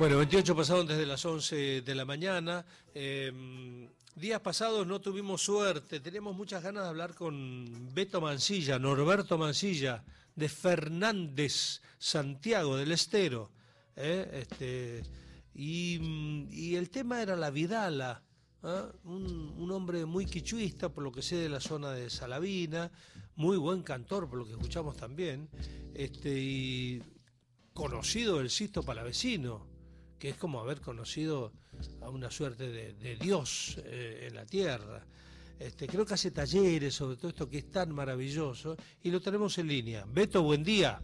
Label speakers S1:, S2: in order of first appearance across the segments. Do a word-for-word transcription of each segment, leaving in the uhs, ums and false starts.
S1: Bueno, veintiocho pasaron desde las once de la mañana. Eh, días pasados no tuvimos suerte, teníamos muchas ganas de hablar con Beto Mansilla, Norberto Mansilla, de Fernández, Santiago del Estero. ¿eh? Este, y, y el tema era la Vidala, ¿eh? un, un hombre muy quichuista, por lo que sé, de la zona de Salavina, muy buen cantor, por lo que escuchamos también, este, y conocido del Sisto Palavecino, que es como haber conocido a una suerte de, de Dios eh, en la tierra. Este, creo que hace talleres sobre todo esto que es tan maravilloso y lo tenemos en línea. Beto, buen día.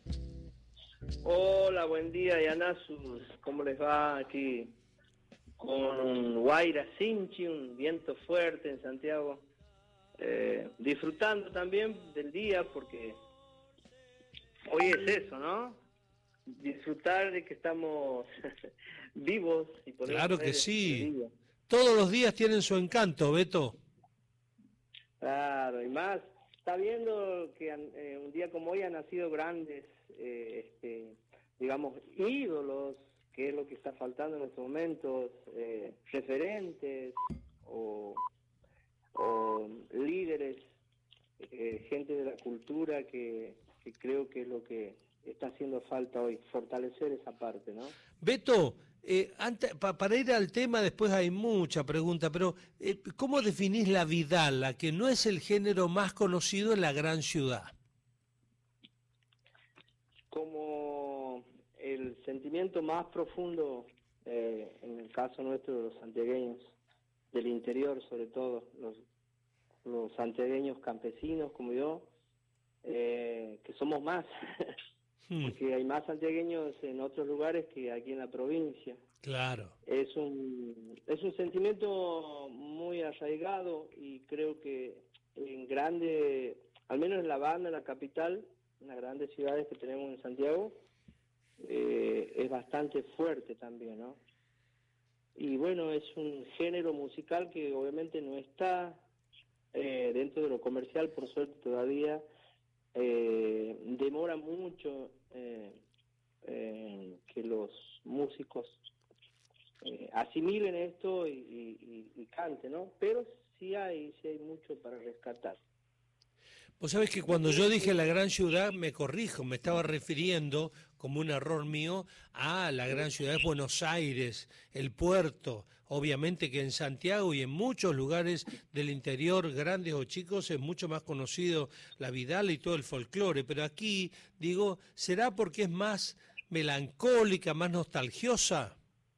S2: Hola, buen día, Yanasus. ¿Cómo les va aquí? Con Guaira Sinchi, un viento fuerte en Santiago. Eh, disfrutando también del día porque hoy es eso, ¿no? Disfrutar de que estamos vivos y podemos
S1: Claro que
S2: ver
S1: sí.
S2: el día.
S1: Todos los días tienen su encanto, Beto.
S2: Claro, y más, está viendo que eh, un día como hoy han nacido grandes, eh, este, digamos, ídolos, que es lo que está faltando en estos momentos, eh, referentes o, o líderes, eh, gente de la cultura que, que creo que es lo que está haciendo falta hoy, fortalecer esa parte, ¿no?
S1: Beto, eh, antes, pa, para ir al tema, después hay mucha pregunta, pero eh, ¿cómo definís la Vidala, que no es el género más conocido en la gran ciudad?
S2: Como el sentimiento más profundo, eh, en el caso nuestro de los santiagueños, del interior sobre todo, los, los santiagueños campesinos como yo, eh, que somos más, porque hay más santiagueños en otros lugares que aquí en la provincia.
S1: Claro.
S2: Es un, es un sentimiento muy arraigado y creo que en grande, al menos en La Banda, en la capital, en las grandes ciudades que tenemos en Santiago, eh, es bastante fuerte también, ¿no? Y bueno, es un género musical que obviamente no está eh, dentro de lo comercial, por suerte todavía, eh, demora mucho eh, eh, que los músicos eh, asimilen esto y, y, y, y canten, ¿no? Pero sí hay, sí hay mucho para rescatar.
S1: Vos sabés que cuando yo dije la gran ciudad, me corrijo, me estaba refiriendo, como un error mío, a la gran ciudad de Buenos Aires, el puerto. Obviamente que en Santiago y en muchos lugares del interior, grandes o chicos, es mucho más conocido la Vidala y todo el folclore. Pero aquí, digo, ¿será porque es más melancólica, más nostalgiosa?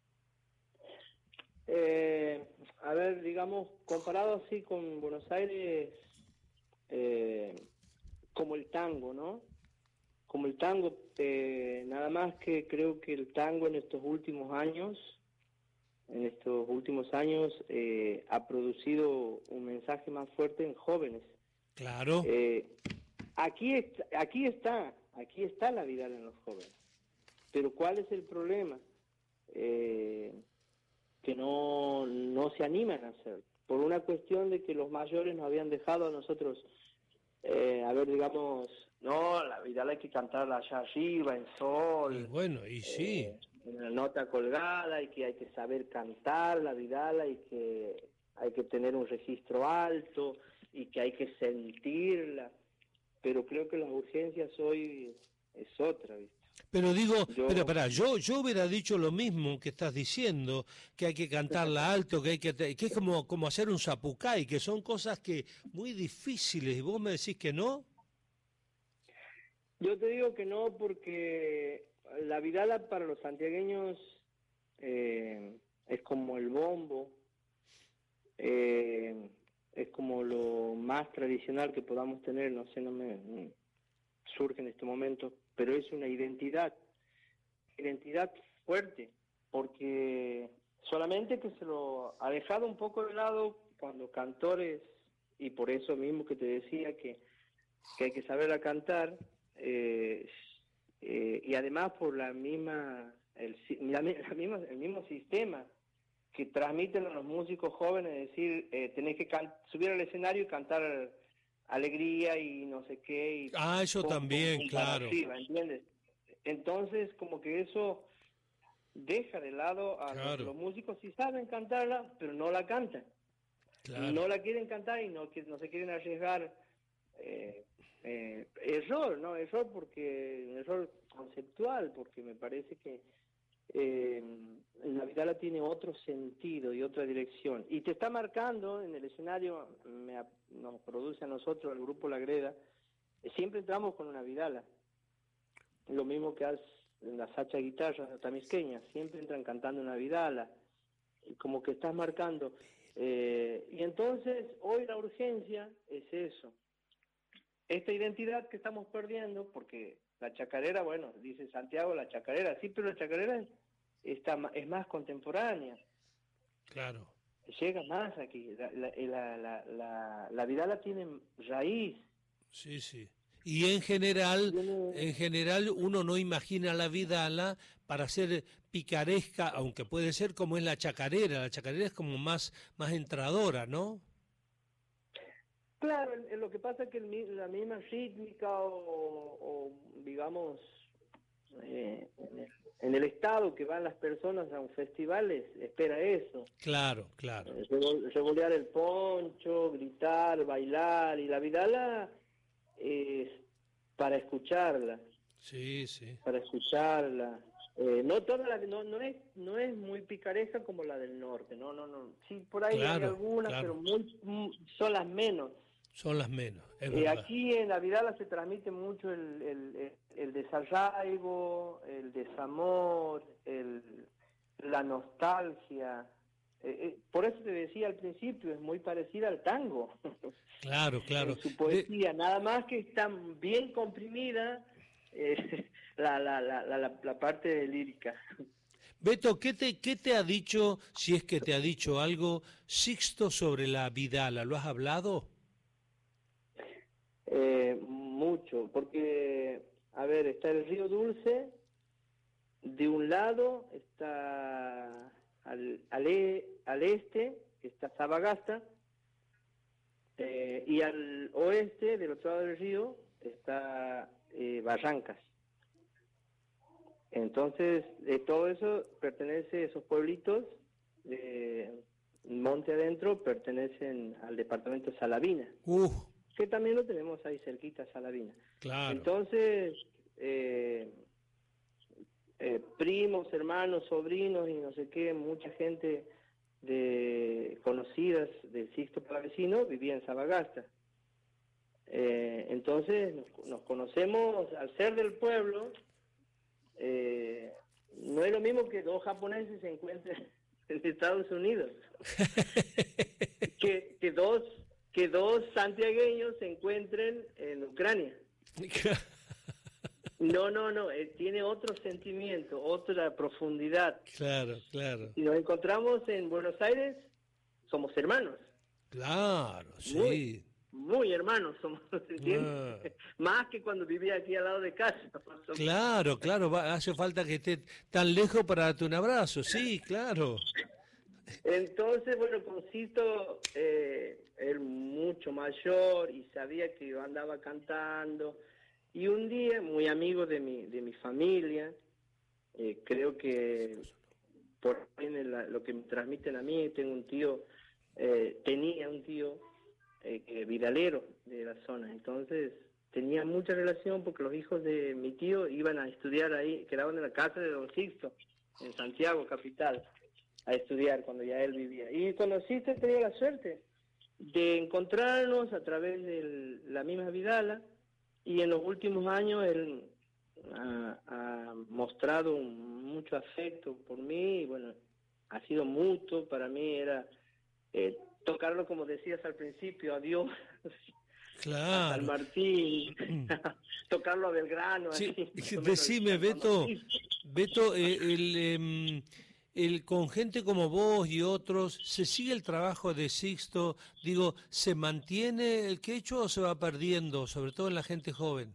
S2: Eh, a ver, digamos, comparado así con Buenos Aires... Eh, como el tango, ¿no? Como el tango, eh, nada más que creo que el tango en estos últimos años, en estos últimos años, eh, ha producido un mensaje más fuerte en jóvenes.
S1: Claro.
S2: Eh, aquí, está, aquí está, aquí está la vida en los jóvenes. Pero ¿cuál es el problema? Eh, que no, no se animan a hacer. Por una cuestión de que los mayores nos habían dejado a nosotros, eh, a ver, digamos, no, la Vidala hay que cantarla allá arriba, en sol,
S1: Y bueno, y sí.
S2: eh, en la nota colgada, y que hay que saber cantar la Vidala, y que hay que tener un registro alto, y que hay que sentirla. Pero creo que las urgencias hoy es otra, ¿viste?
S1: Pero digo,
S2: Yo...
S1: pero pará, yo, yo hubiera dicho lo mismo que estás diciendo, que hay que cantarla alto, que hay que, que es como, como hacer un zapucay, que son cosas que muy difíciles, y vos me decís que no.
S2: Yo te digo que no, porque la Vidala para los santiagueños eh, es como el bombo, eh, es como lo más tradicional que podamos tener, no sé, no me no, surge en este momento, pero es una identidad, identidad fuerte, porque solamente que se lo ha dejado un poco de lado cuando cantores, y por eso mismo que te decía que, que hay que saber a cantar, eh, eh, y además por la misma el, la, la misma, el mismo sistema que transmiten a los músicos jóvenes, es decir, eh, tenés que subir al escenario y cantar alegría y no sé qué. Y
S1: ah, eso
S2: pum,
S1: también,
S2: pum, pum,
S1: claro.
S2: arriba, ¿entiendes? Entonces, como que eso deja de lado a
S1: Claro.
S2: los, los músicos si saben cantarla, pero no la cantan.
S1: Claro.
S2: No la quieren cantar y no, no se quieren arriesgar. Eh, eh, error, ¿no? Error porque, un error conceptual, porque me parece que eh, la vidala tiene otro sentido y otra dirección. Y te está marcando en el escenario, me, nos produce a nosotros, el grupo La Greda, siempre entramos con una vidala. Lo mismo que hace en las hacha guitarras tamisqueñas, siempre entran cantando una vidala. Y como que estás marcando. Eh, y entonces, hoy la urgencia es eso. Esta identidad que estamos perdiendo, porque la chacarera, bueno, dice Santiago, la chacarera, sí, pero la chacarera está, es más contemporánea.
S1: Claro.
S2: Llega más aquí. La, la, la, la, la, la vidala tiene raíz.
S1: Sí, sí. Y en general, en general uno no imagina la vidala para ser picaresca, aunque puede ser como es la chacarera. La chacarera es como más, más entradora, ¿no?
S2: Claro, lo que pasa es que el, la misma rítmica o, o digamos, eh, en, el, en el estado que van las personas a un festival es, espera eso.
S1: Claro, claro.
S2: Eh, revolear el poncho, gritar, bailar, y la vidala es para escucharla.
S1: Sí, sí.
S2: Para escucharla. Eh, no toda la, no, no es no es muy picaresca como la del norte, no, no, no. Sí, por ahí
S1: claro,
S2: hay algunas,
S1: claro.
S2: pero muy, muy, son las menos.
S1: Son las menos, es
S2: eh,
S1: verdad.
S2: aquí en la vidala se transmite mucho el, el, el, el desarraigo, el desamor, el, la nostalgia. Eh, eh, por eso te decía al principio, es muy parecida al tango.
S1: Claro, claro.
S2: En su poesía, de... nada más que está bien comprimida eh, la, la, la, la, la parte lírica.
S1: Beto, ¿qué te, ¿qué te ha dicho, si es que te ha dicho algo, Sixto sobre la vidala? ¿Lo has hablado?
S2: Eh, mucho, porque, a ver, está el río Dulce, de un lado está al, al, e, al este, está Sabagasta, eh, y al oeste, del otro lado del río, está eh, Barrancas. Entonces, eh, todo eso pertenece, esos pueblitos, eh, monte adentro, pertenecen al departamento de Salavina.
S1: Uh.
S2: Que también lo tenemos ahí cerquita, Salavina.
S1: Claro.
S2: Entonces, eh, eh, primos, hermanos, sobrinos y no sé qué, mucha gente de conocidas del Sixto Palavecino vivía en Sabagasta. Eh, entonces, nos, nos conocemos al ser del pueblo. Eh, no es lo mismo que dos japoneses se encuentren en Estados Unidos. que, que dos que dos santiagueños se encuentren en Ucrania. No, no, no, eh, tiene otro sentimiento, otra profundidad.
S1: Claro, claro.
S2: Si nos encontramos en Buenos Aires, somos hermanos.
S1: Claro, sí.
S2: Muy, muy hermanos somos, ¿entiendes? Ah. Más que cuando vivía aquí al lado de casa.
S1: Claro, claro, va, hace falta que esté tan lejos para darte un abrazo, sí, claro.
S2: Entonces, bueno, con Cito, eh, él mucho mayor y sabía que yo andaba cantando. Y un día, muy amigo de mi, de mi familia, eh, creo que por lo que me transmiten a mí, tengo un tío, eh, tenía un tío eh, vidalero de la zona. Entonces, tenía mucha relación porque los hijos de mi tío iban a estudiar ahí, quedaban en la casa de Don Sixto, en Santiago, capital, a estudiar cuando ya él vivía. Y conocí, tenía la suerte de encontrarnos a través de la misma vidala, y en los últimos años él ha, ha mostrado un, mucho afecto por mí, y bueno, ha sido mutuo. Para mí era eh, tocarlo, como decías al principio, a Dios,
S1: claro.
S2: a San Martín, tocarlo a Belgrano.
S1: Sí,
S2: así,
S1: decime, Beto, Beto, eh, el... Eh, El, con gente como vos y otros, ¿se sigue el trabajo de Sixto? Digo, ¿se mantiene el quechua o se va perdiendo, sobre todo en la gente joven?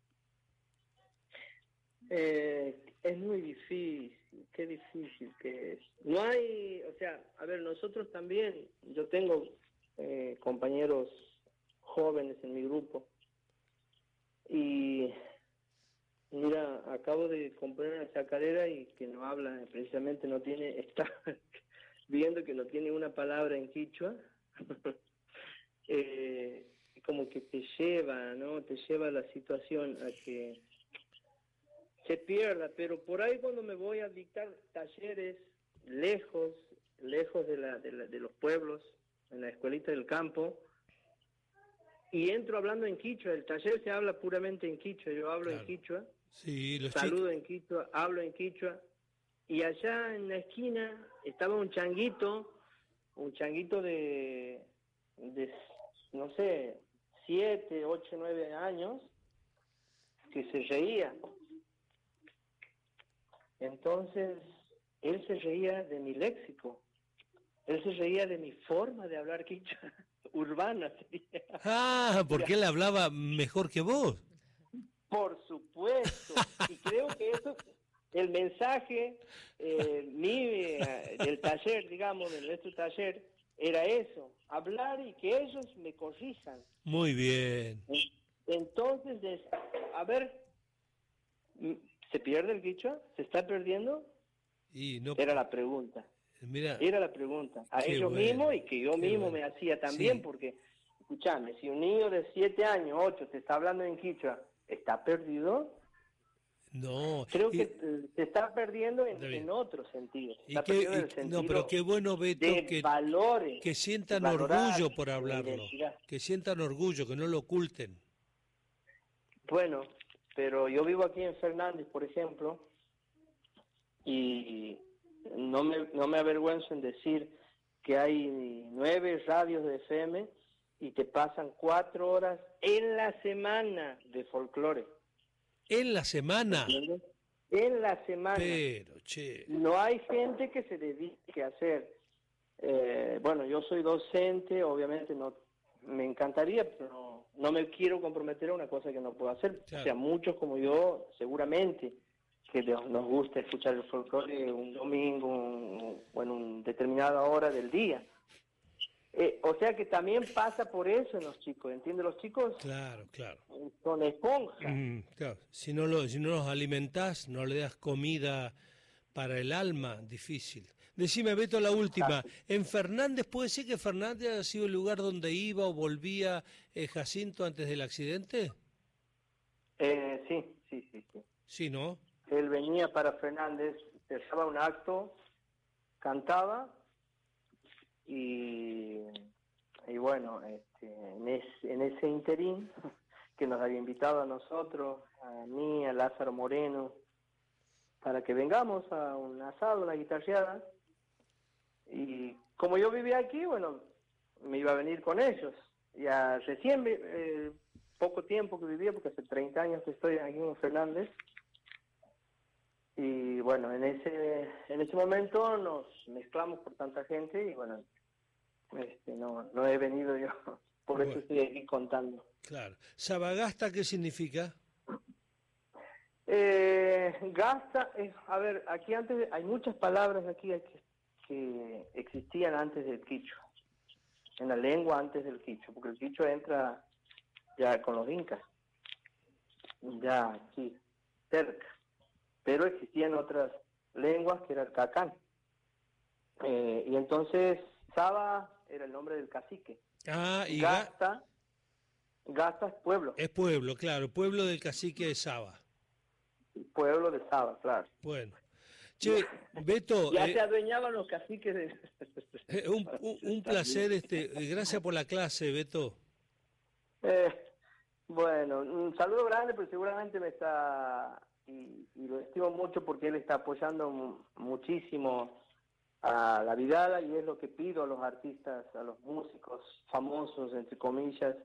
S2: Eh, es muy difícil, qué difícil que es. No hay, o sea, a ver, nosotros también, yo tengo eh, compañeros jóvenes en mi grupo, y mira, acabo de comprar una chacarera y que no habla, precisamente no tiene, está viendo que no tiene una palabra en quichua. eh, como que te lleva, ¿no? Te lleva la situación a que se pierda, pero por ahí cuando me voy a dictar talleres lejos, lejos de, la, de, la, de los pueblos, en la escuelita del campo, y entro hablando en quichua, el taller se habla puramente en quichua, yo hablo claro. en quichua,
S1: sí, los
S2: saludo en quichua, hablo en quichua, y allá en la esquina estaba un changuito, un changuito de, de no sé, siete, ocho, nueve años, que se reía. Entonces, él se reía de mi léxico, él se reía de mi forma de hablar quichua, urbana sería.
S1: Ah, porque él hablaba mejor que vos.
S2: Por supuesto, y creo que eso, el mensaje eh, mi, eh, del taller, digamos, de nuestro taller, era eso, hablar y que ellos me corrijan.
S1: Muy bien.
S2: Entonces, a ver, ¿se pierde el quichua? ¿Se está perdiendo?
S1: Y no...
S2: Era la pregunta.
S1: Mira,
S2: era la pregunta. A ellos
S1: bueno,
S2: mismos y que yo mismo
S1: bueno.
S2: me hacía también, sí. Porque, escúchame, si un niño de siete años, ocho, te está hablando en quichua, ¿está perdido?
S1: No.
S2: Creo
S1: y...
S2: que se está perdiendo en, en otro sentido. Se está
S1: ¿Y qué,
S2: perdiendo
S1: y,
S2: en el sentido
S1: no, pero qué bueno, Beto,
S2: de
S1: que,
S2: valores,
S1: que sientan
S2: de valorar,
S1: orgullo por hablarlo, que sientan orgullo, que no lo oculten.
S2: Bueno, pero yo vivo aquí en Fernández, por ejemplo, y no me, no me avergüenzo en decir que hay nueve radios de F M y te pasan cuatro horas en la semana de folclore.
S1: ¿En la semana?
S2: ¿Entiendes? En la semana.
S1: Pero, che.
S2: No hay gente que se dedique a hacer. Eh, bueno, yo soy docente, obviamente no me encantaría, pero no, no me quiero comprometer a una cosa que no puedo hacer. Claro. O sea, muchos como yo, seguramente, que nos gusta escuchar el folclore un domingo un, o en una determinada hora del día. Eh, o sea que también pasa por eso en los chicos, ¿entiendes? Los chicos
S1: claro, claro.
S2: son esponjas.
S1: Mm, claro. Si no, lo, si no los alimentás, no le das comida para el alma, difícil. Decime, Beto, la última. Exacto. ¿En Fernández puede ser que Fernández haya sido el lugar donde iba o volvía eh, Jacinto antes del accidente?
S2: Eh, sí, sí, sí, sí.
S1: Sí, ¿no?
S2: Él venía para Fernández, empezaba un acto, cantaba y, y bueno, este, en, es, en ese interín que nos había invitado a nosotros, a mí, a Lázaro Moreno, para que vengamos a un asado, una guitarreada, y como yo vivía aquí, bueno, me iba a venir con ellos. Ya recién, eh, poco tiempo que vivía, porque hace treinta años que estoy aquí en Fernández, y bueno, en ese en ese momento nos mezclamos por tanta gente y bueno, este, no no he venido yo, por bueno. Eso estoy aquí contando.
S1: Claro. ¿Sabagasta qué significa?
S2: Eh, gasta, es, a ver, aquí antes hay muchas palabras aquí que, que existían antes del quichua, en la lengua antes del quichua, porque el quichua entra ya con los incas, ya aquí, cerca. Pero existían otras lenguas que era el cacán. Eh, y entonces Saba era el nombre del cacique.
S1: Ah, y
S2: Gasta, Gasta es pueblo.
S1: Es pueblo, claro, pueblo del cacique de Saba.
S2: Pueblo de Saba, claro.
S1: Bueno. Che, Beto...
S2: ya
S1: eh,
S2: se adueñaban los caciques de...
S1: eh, un, un, un placer, este, gracias por la clase, Beto.
S2: Eh, bueno, un saludo grande, pero seguramente me está... Y, y lo estimo mucho porque él está apoyando muchísimo a la Vidala y es lo que pido a los artistas, a los músicos famosos, entre comillas,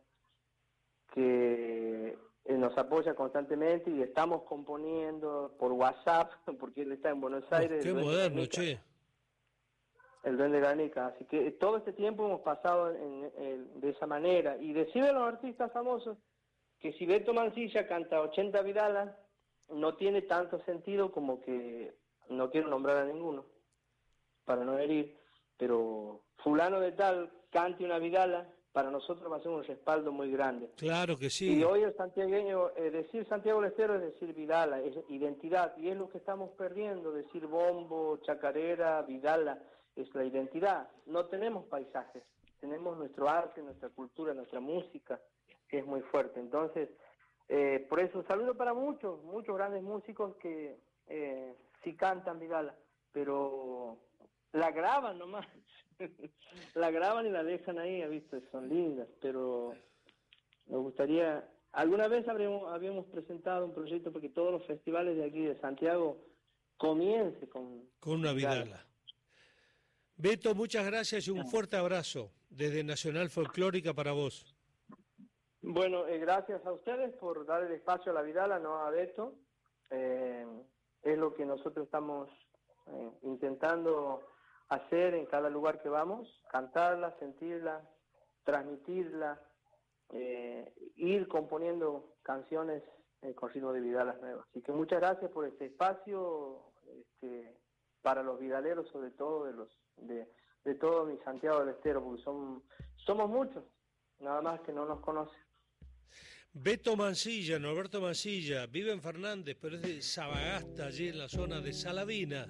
S2: que él nos apoya constantemente y estamos componiendo por WhatsApp porque él está en Buenos Aires.
S1: Oh, qué moderno, che.
S2: El Duende Ganica, así que todo este tiempo hemos pasado en, en, de esa manera y deciden a los artistas famosos que si Beto Mancilla canta ochenta Vidalas, no tiene tanto sentido como que no quiero nombrar a ninguno para no herir, pero fulano de tal cante una vidala para nosotros va a ser un respaldo muy grande.
S1: Claro que sí.
S2: Y hoy el santiagueño, eh, decir Santiago del Estero es decir Vidala, es identidad, y es lo que estamos perdiendo, decir bombo, chacarera, Vidala, es la identidad. No tenemos paisajes, tenemos nuestro arte, nuestra cultura, nuestra música, que es muy fuerte. Entonces, eh, por eso, saludo para muchos, muchos grandes músicos que eh, sí cantan Vidala, pero la graban nomás. La graban y la dejan ahí, ¿viste? Son lindas, pero me gustaría... Alguna vez habríamos, habíamos presentado un proyecto porque todos los festivales de aquí de Santiago comience con...
S1: Con una Vidala. Vidala. Beto, muchas gracias y un fuerte abrazo desde Nacional Folclórica para vos.
S2: Bueno, eh, gracias a ustedes por dar el espacio a la Vidala, no a Beto. Eh, es lo que nosotros estamos eh, intentando hacer en cada lugar que vamos, cantarla, sentirla, transmitirla, eh, ir componiendo canciones eh, con ritmo de Vidalas nuevas. Así que muchas gracias por este espacio, este, para los vidaleros, sobre todo de los de, de todo mi Santiago del Estero, porque son, somos muchos, nada más que no nos conocen.
S1: Beto Mansilla, Norberto Mansilla, vive en Fernández, pero es de Sabagasta, allí en la zona de Salavina.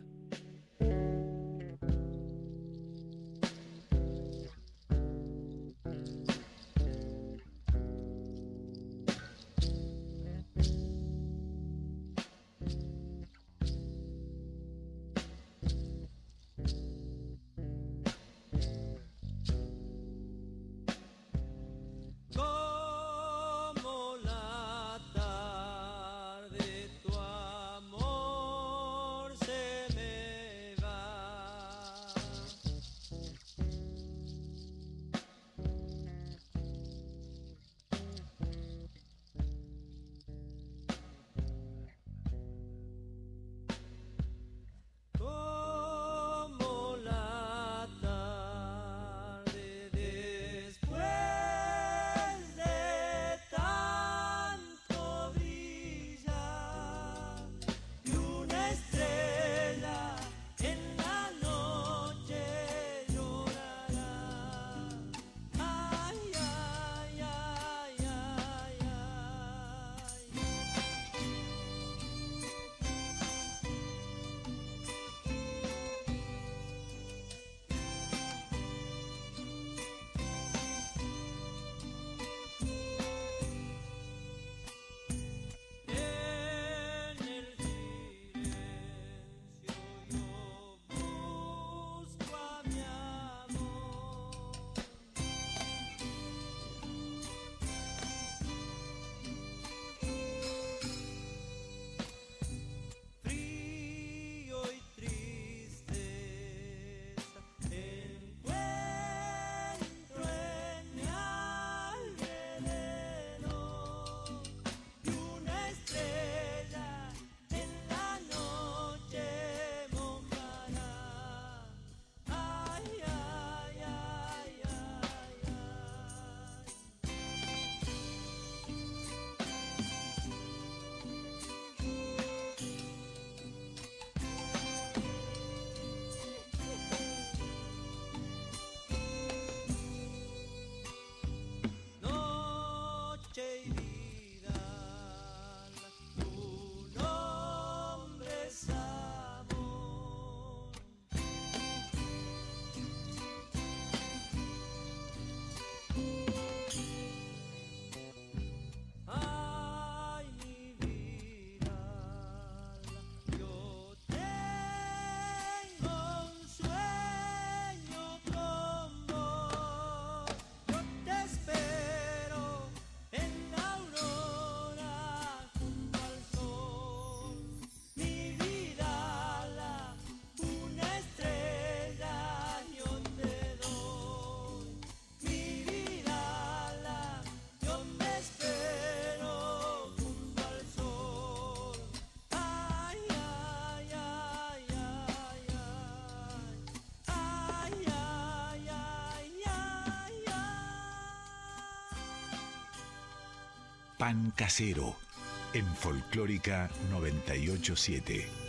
S3: Pan Casero, en Folclórica noventa y ocho punto siete.